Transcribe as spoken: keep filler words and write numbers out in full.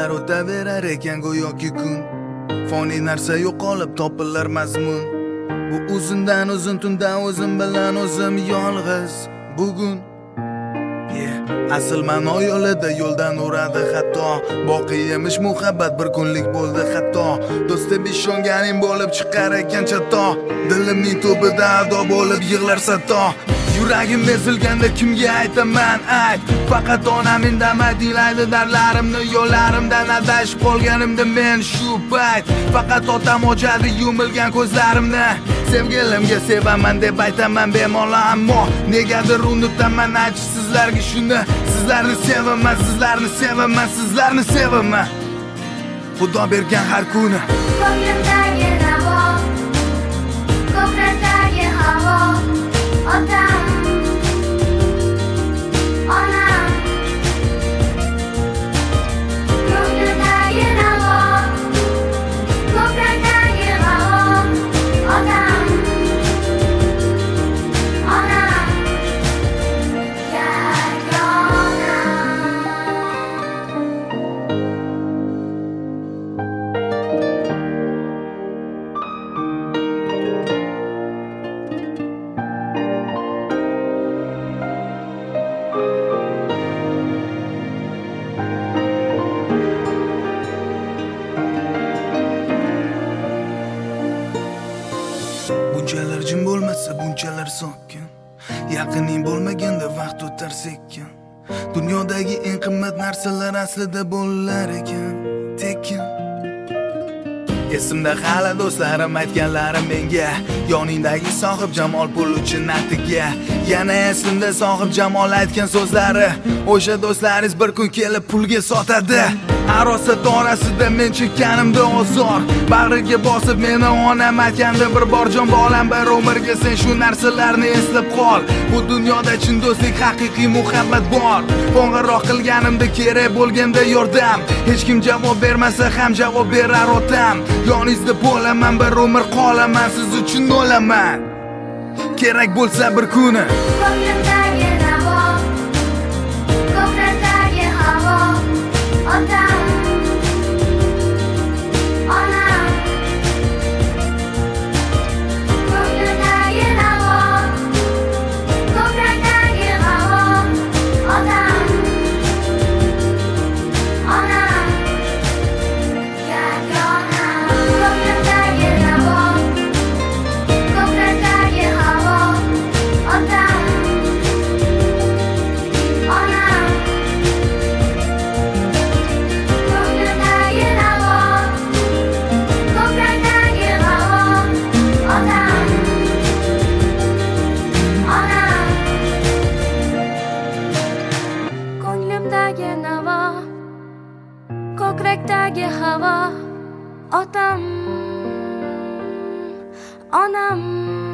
Yillar o'taverar ekan go'yoki kun, foniy narsa yo'qolib topilar mazmun. Bu uzundan uzun tunda o'zim bilan o'zim yolg'iz bugun. Yeah. Asl ma'no yo'lida yo'ldan uradi hatto, boqiy emish muhabbat bir kunlik bo'ldi hatto. Do'st deb ishonganing bo'lib chiqar ekan chato, dilimning tubida ado bo'lib yig'lar sato. Yuragim ezilganda kimga aytaman ayt, faqat onam indamay deylaydi darlarimni. Yo'llarimdan adashib qolganimda men shu payt, faqat otam ochadi yumilgan ko'zlarimni. Sevgilimga sevaman deb aytaman bemalol, ammo negadir unutaman aytish sizlarga shuni. Sizlarni sevaman, sizlarni sevaman, sizlarni sevaman. Xudo bergan har kuni. Ko'nglimdagi navo, ko'krakdagi havo, otam, onam. Ko'nglimdagi navo, ko'krakdagi havo, otam, onam, yagonam. Bunchalar jim bo'lmasa, bunchalar sokin, yaqining bo'lmaganda vaqt o'tar sekin. Dunyodagi eng qimmat narsalar aslida bo'lar ekan tekin. Esimda hali do'stlarim aytganlari menga, yoningdagi sohib jamol pul uchun natiga. Yana esimda sohib jamol aytgan so'zlari, o'sha do'stlaringiz bir kun kelib pulga sotadi. Arosat orasida men chekkanimda ozor, bag'riga bosib meni onam aytganda bir bor jon bolam, bir umrga sen shu narsalarni eslab qol. Bu dunyoda chin do'stlik, haqiqiy muhabbat bor. Qo'ng'iroq qilganimda kerak bo'lganda yordam, hech kim javob bermasa ham javob berar otam. Yoningizda bo'laman, bir umr qolaman, siz uchun o'laman. Kerak bo'lsa bir kuni. Ko'nglimdagi navo, ko'krakdagi havo, otam, onam. Ko'nglimdagi navo, ko'krakdagi havo, otam, onam, yagonam. Ko'nglimdagi navo, ko'krakdagi havo, otam, onam. Ko'nglimdagi navo, ko'krakdagi havo, otam, onam. Ko'nglimdagi navo, ko'krakdagi havo, otam, onam.